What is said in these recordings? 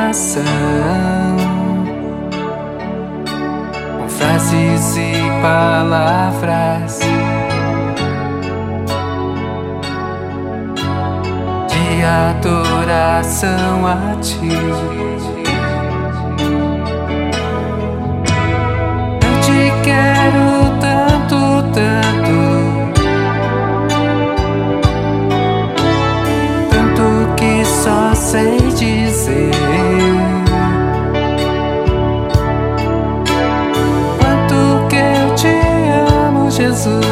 coração, com frases e palavras de adoração a ti. Eu te quero tanto, tanto, tanto que só sei dizer quanto que eu te amo, Jesus.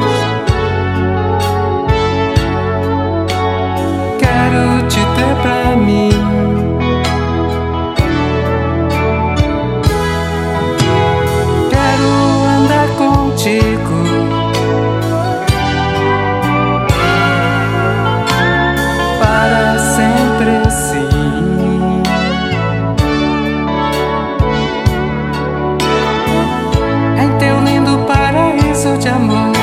Quero te ter pra mim. Quero andar contigo, para sempre sim. Em teu lindo paraíso de amor,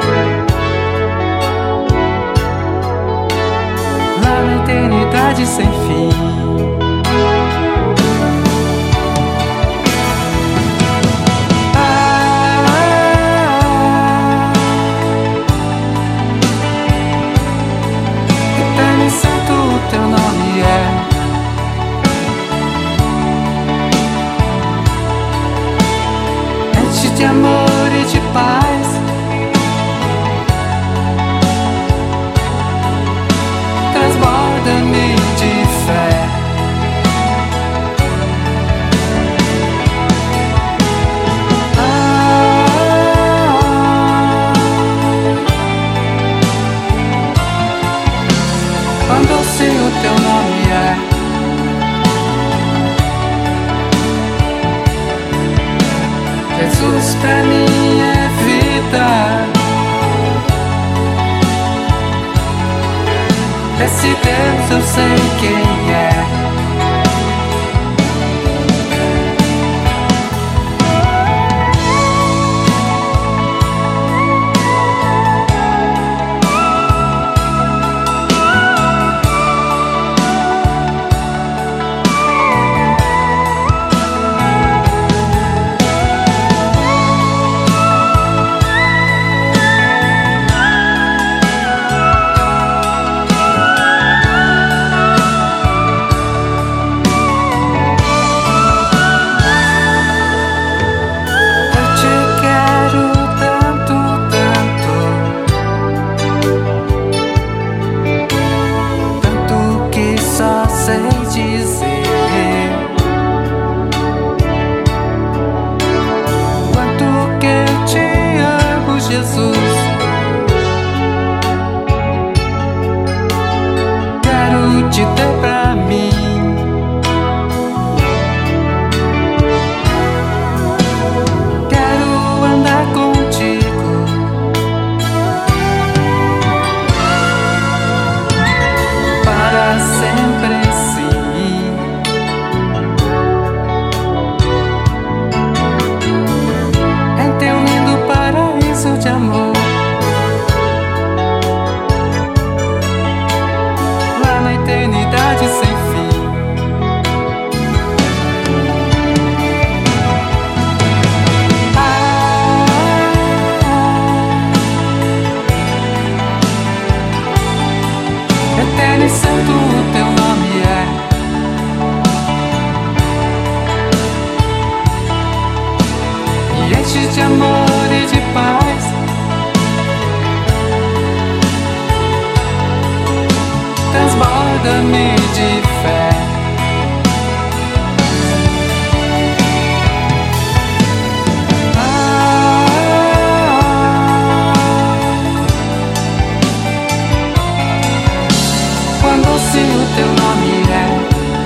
lá na eternidade sem fim. Eterno e santo o teu nome é. Enche de amor e de paz, transborda-me de fé. Quando doce o teu nome é. Jesus pra mim é vida. Esse Deus eu sei quem é. Sei dizer quanto que eu te amo, Jesus. Quero te ter pra mim. Quero andar contigo, para sempre. De amor, lá na eternidade sem fim. Eterno e santo o teu nome é. E enche de amor e de paz, transborda-me de fé. Quando doce o teu nome é.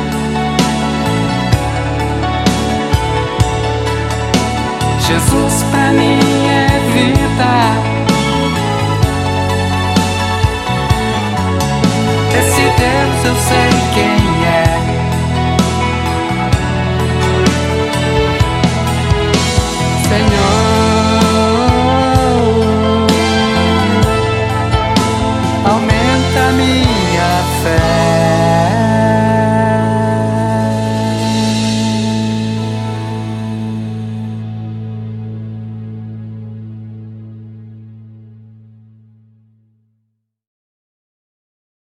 Jesus pra mim é vida. Esse Deus eu sei